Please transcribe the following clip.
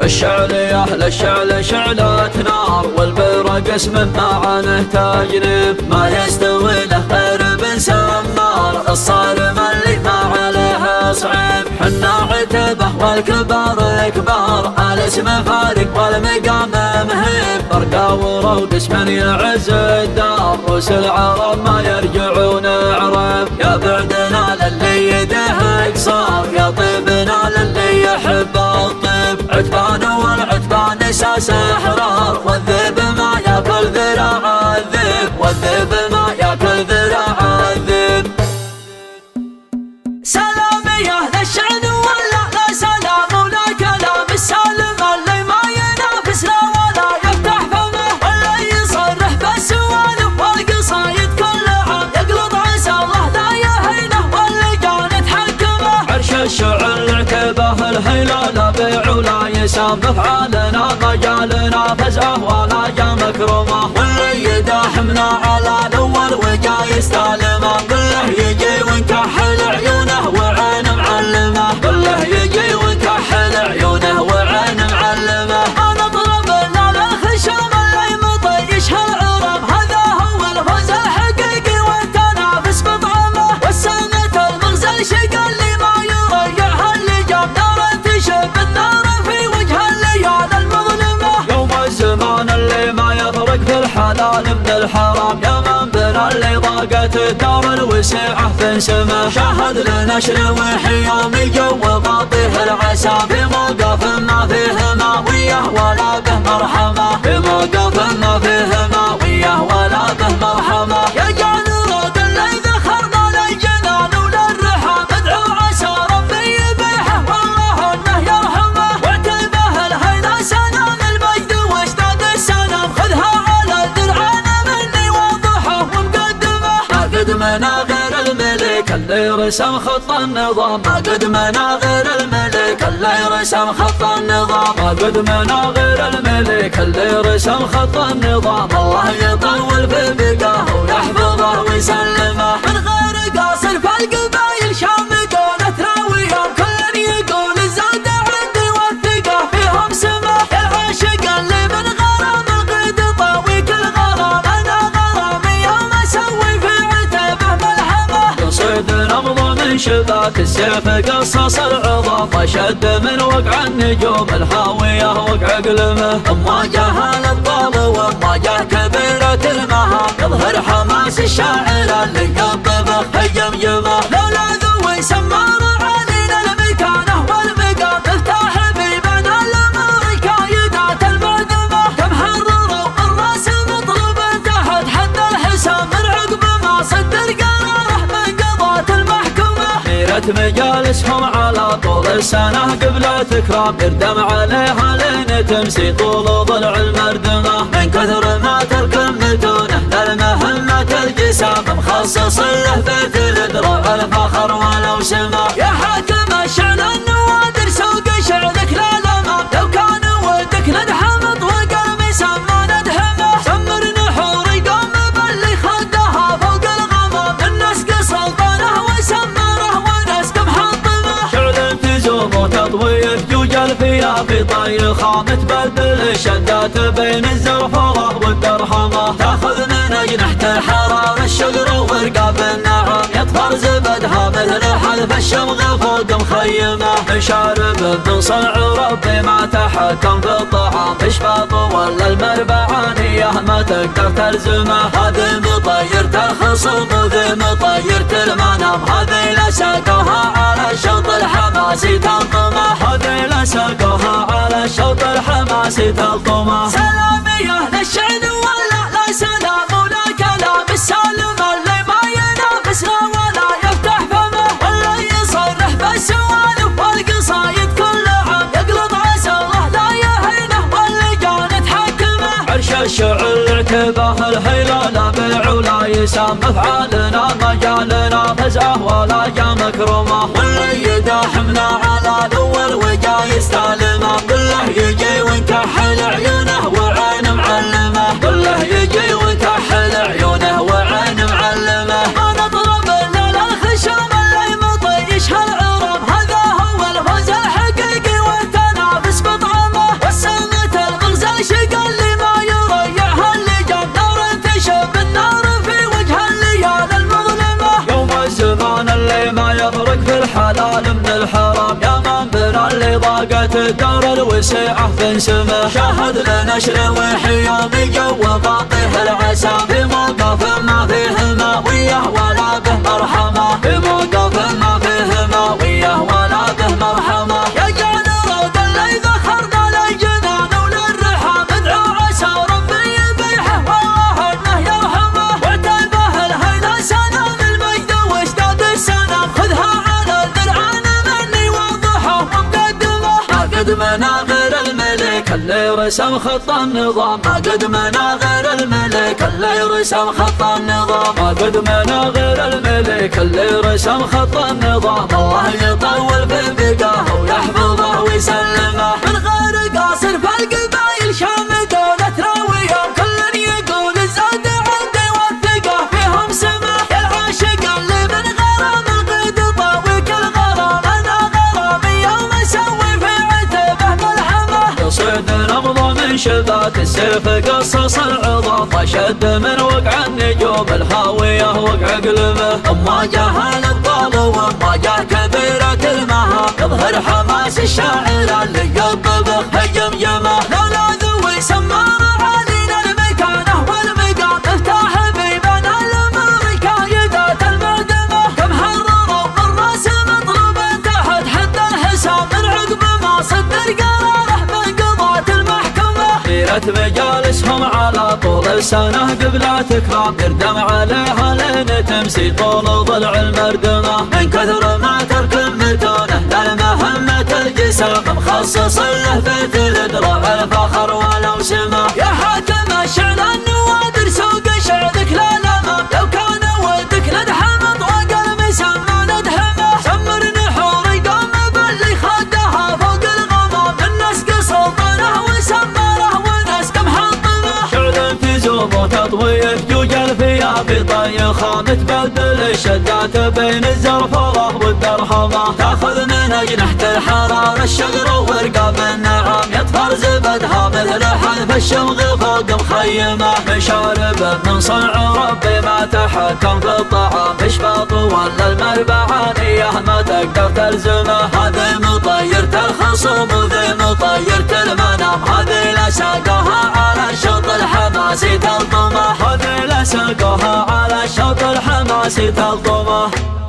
الشعلية للشعل شعلة نار، والبرقس من معانه تجنب، ما يستوي له غير بن سمار، الصارم اللي ما عليه صعب. حنا عتبه والكبار كبار، الاسم فارق والمقام مهيب، برقاور وقسم يعز الدار، روس العرب ما يرجعون عرب. يا بعدنا للي يده قصار، يا طيبنا للي يحب الطيب، عتبان والعتبان ساس احرار، والذئب ما ياكل ذراع الذئب، والذئب ما ياكل ذراع الذئب. سلامي اهل الشعن ولا لا سلام ولا كلام، السالم اللي ما ينافس لا ولا يفتح فمه، ولا يصرح بالسوالف والقصايد كل عام، يقلط عسى الله لا يهينه واللي كان يتحكمه. عرش الشعر عتبه الهلال بيع ولا يسام، بفعالنا مجالنا فزعه ولا جا مكرمه، واللي يداحمنا على الاول وجا يستلمه، كله يجي ونكحل عيونه وعين معلمه، كله يجي ونكحل عيونه وعين معلمه. انا اطلب لنا الخشم اللي مطيش هالعرب، هذا هو الفوز الحقيقي والتنافس بطعمه، والسنة المغزى شق اللي ما يريعها اللي جاب نار تشب النار في وجه الليال المظلمه. يوم الزمان اللي ما يفرق في الحلال من الحرام، يا من بنا اللي ضاقت الدار الوسيعه تنسمه، شاهد لنشر وحيام جو باطيه العسى، في موقف ما فيه ماويه ولا به مرحمه، في موقف ما فيه ماويه ولا به مرحمه. يا جعل رود اللي ذخرنا للجنان وللرحى، ادعو عسى ربي يبيحه والله انه يرحمه، واعتبه الهيلا سلام المجد واشتاد السلام، خذها على الذرعان مني واضحه ومقدمه. ما قد مناغير الملك اللي رسم خط النظام، ما قد مناغير الملك اللي رسم خط النظام، ما قد مناغير الملك اللي رسم خط النظام، الله يطول في بقاه ويحفظه ويسلمه. من غير قاصر فالقبايل شامقون تراويهم، كل يقول الزاد عندي والثقة فيهم سمه، العاشق اللي من غرام القيد طاوي كل غرام، انا غرامي يوم اسوي في عتبه ملحمه. يصيد نبض من شباك السيف قصص العظام، وشد من وقع النجوم الهاوية وقع قلمه، مواجهة للطال ومواجهة كبيرة المهام، يظهر حماس الشاعر اللي يقبضه هيميمه. لولا ذوي سمار علينا المكانه والمقام، افتح بيبنا الامريكايدات المعدمه، كم حرروا الراس مطلوب تحت حد الحسام، من عقب ما صدر قراره من قضاة المحكمه. حيرة مجالسهم على طول السنة قبل تكرام، يردم عليها لين تمسي طول ضلع المردمة، من كثر ما تركم متونه للمهمة الجسام، مخصص له بيت الدرع الفخر ولو سما. يا حاكم الشعل النوادر سوق شعلك للامام، لو كان ودك ندحمط وقلبي سما ندهمه، سمر نحور يقوم باللي خدها فوق الغمام، النسق سلطانه وسمره ونسق محطمه. شعل تزوم وتطويف جوج الفيا في طي خام، تبدل الشدات بين الزرفرة والدرحمة، تاخذ من أجنحة الحرار الشقر ورقاب النعم، يطفر زبدها مثل حلف الشمغ فوق مخيمة، شارب من صنع ربي ما تحكم في الطعام، اشفاط ولا المربعانية ما تقدر تلزمه، هذه مطيرة الخصوم وذي مطيرة المنام، هذه لا ساقوها على الشوط الحماسي تلطمه، هذه لا ساقوها على الشوط الحماسي تلطمه. سلامي اهل الشعن ولا لا سلام ولا كلام، السالم اللي ما ينافس لا ولا يفتح فمه، ولا يصرح بالسوالف والقصايد كل عام، يقلط عسى الله لا يهينه واللي كان يتحكمه. عرش الشعر عتبه الهلال بيع ولا يسام، افعالنا مجالنا فزعه ولا جا مكرمه، واللي يداحمنا على الاول وجا يستلمه، كله يجي ونكحل عيونه وعين معلمه، كله يجي ونكحل عيونه وعين معلمه. انا اطلب لنا الخشم اللي مطيش هالعرب، هذا هو الفوز الحقيقي والتنافس بطعمه، طالت الدار الوسيعة بنسمه شاهد لنشر وحيوم جو باطيه العسى في موقف ما فيه ماويه ولا به مرحمة في موقف ما فيه ماويه ولا به مرحمة يا جعل روض اللي ذخرنا للجنان وللرحى مدعو عسى ربي يبيحه والله انه يرحمه وعتبه الهنا سلام المجد واشتاد السلام خذها على الذرعان مني واضحه ومقدمه ما قد مناغر الملك اللي رسم خط النظام ما قد مناغر الملك اللي رسم خط النظام ما قد مناغر الملك اللي رسم خط النظام الله يطول في بقاه ويحفظه ويسلمه من غير قاصر فالقبايل شام دولة راوية كل يقول الزاد عندي والثقة فيهم سمة يا العاشق اللي من غرام القيد طاوي كل غرام انا غرامي يوم اسوي في عتبه ملحمة يصيد نبضه من شبات السيف قصص العظام وشد من وقع النجوم الهاوية وقع قلبه اما جاه الابطال واما جاه كبيرة المهام يظهر حماس الشاعر اللي يطبخ هجمجمه لولا ذوي سمار علينا المكانه والمقام افتح بيبان الامريكايدات المعدمه كم حرروا من راس مطلوب تحت حد الحساب من عقب ما صدر قراره من قضاة المحكمه غيرة مجالسهم على طول السنة قبل تكرام يردم عليها لين تمسي طول ضلع المردمة من كثر ما ترك متونه للمهمة الجسام مخصص له بيت الدرع الفخر ولو سمه يا حاتم الشعل النوادر سوق شعرك للامام لو كان ودك ندحمط وقلب سما ندحمه سمر نحور قام باللي خدها فوق الغمام الناس سلطانه وسمره وناس محطمه شعل في زوم تطويف جوج الفيافي طيخة متبدل الشدات بين الزرفرة والدرهمة تاخذ من أجنحة الحرارة الشقر ورقاب النعام يطفر زبدها مثل حنف الشمغ فوق مخيمة مشارب من صنع ربي ما تحكم في الطعام اشباط ولا المربعانية ما تقدر تلزمه هذه مطيرة الخصوم وذي مطيرة المنام هذه لا ساقها على الشوط الحماسي تلطمه هذه لا ساقها على الشوط الحماسي تلطمه